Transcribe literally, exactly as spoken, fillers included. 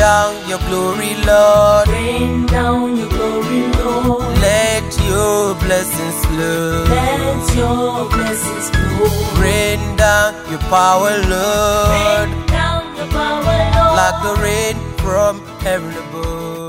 down your glory, Lord. Rain down your glory, Lord. Let your blessings flow. Let your blessings flow. Rain down your power, Lord. Rain down your power, Lord. Like the rain from heaven above.